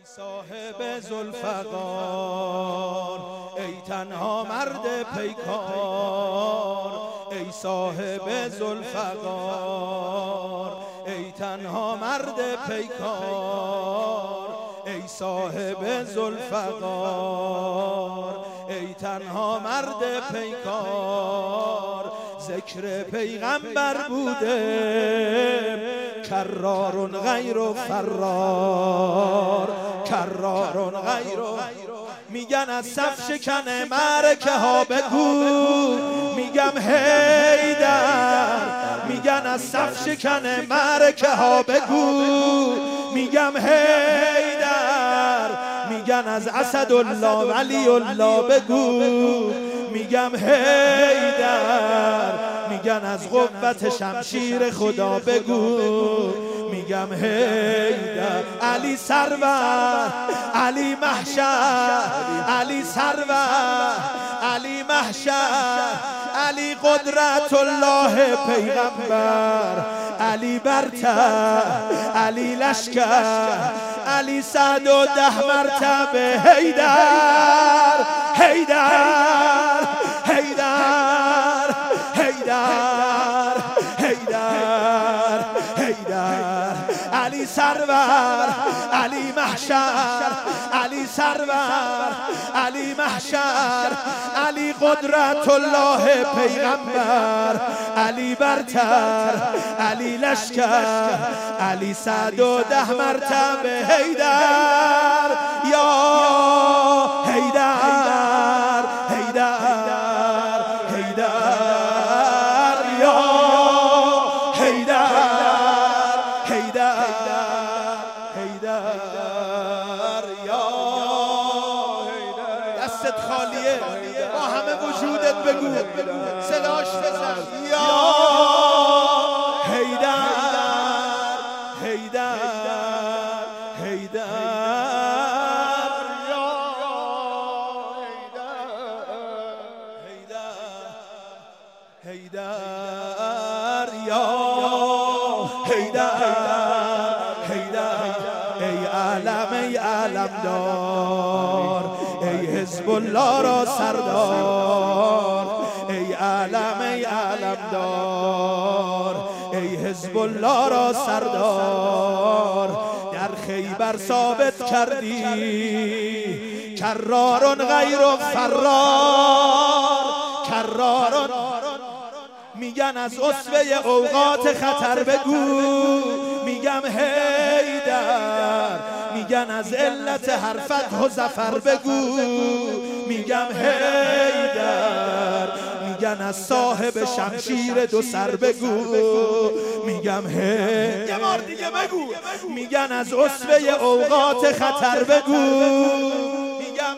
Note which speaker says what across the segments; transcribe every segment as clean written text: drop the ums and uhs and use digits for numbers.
Speaker 1: صاحب ذوالفقار، ای تنها مرد پیکار، ای صاحب ذوالفقار، ای تنها مرد پیکار، ای صاحب ذوالفقار، ای تنها مرد پیکار. ذکر پیغمبر بوده کرارون غیر و فرار، کرارون غیر و میگن از صف شکنه معرکه ها بگو، میگم حیدر، میگن از صف شکنه معرکه ها بگو، میگم حیدر، میگن از اسدالله ولی الله بگو، میگم حیدر، میگن از قوت شمشیر خدا بگو، میگم حیدر. علی سرور، علی محشر، علی سرور، علی محشر، علی قدرت الله پیغمبر، علی برتر، علی لشکر، علی 110 مرتبه حیدر، حیدر، حیدر، حیدر، حیدر، حیدر. علی سرور، علی محشر، علی سرور، علی محشر، علی قدرت الله پیغمبر، علی برتر، علی لشکر، علی 110 مرتبه حیدر، یا حیدر، حیدر، حیدر، یا حیدر، حیدر، حیدر، یا حیدر. دستت خالیه، با همه وجودت بگو، صداش بزن، یا حیدر، حیدر، حیدر، یا حیدر، حیدر، یا حیدر، حیدر. ای علم، ای علمدار، ای حزب الله را سردار، ای علم، ای علمدار، ای حزب الله را سردار. در خیبر ثابت کردی کرارون غیر و فرار، کرارون. میگن از اسوه اوقات خطر بگو، میگم حیدر، میگن از علت هر فتح و ظفر بگو، میگم حیدر، میگن از صاحب شمشیر دو سر بگو، میگم حیدر. یه بار دیگه بگو، میگن از اسوه اوقات خطر بگو، میگم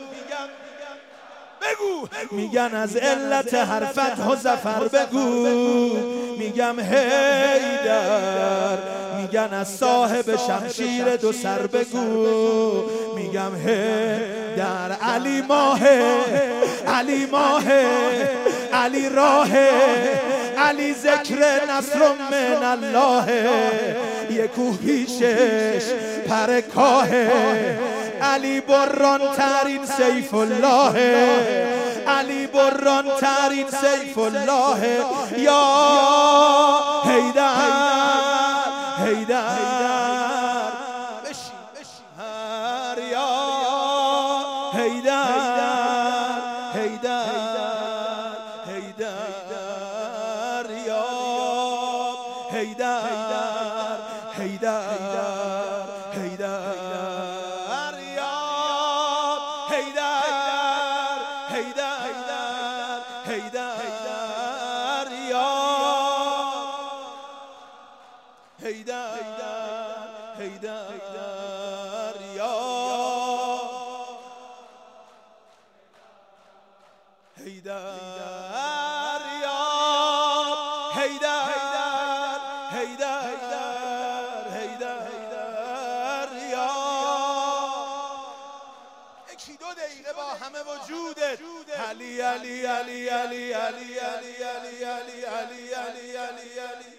Speaker 1: بگو، میگن از علت هر فتح و ظفر بگو، میگم حیدر، میگن از صاحب شمشیر دو سر بگو، میگم حیدر. علی ماه، علی ماه، علی راه، علی ذکر نصر من الله، یک کوه پیشش پر کاه، علی بران ترین سیف الله، علی بران ترین سیف الله، یا حیدر، حیدر، یا حیدر، حیدر، حیدر، یا حیدر، حیدر، حیدر، یا حیدر، حیدر، حیدر، یا حیدر، حیدر، یا حیدر، یا حیدر، حیدر، حیدر، یا. یکی 2 دقیقه با همه وجودت. علی، علی، علی، علی، علی، علی، علی، علی، علی، علی، علی، علی.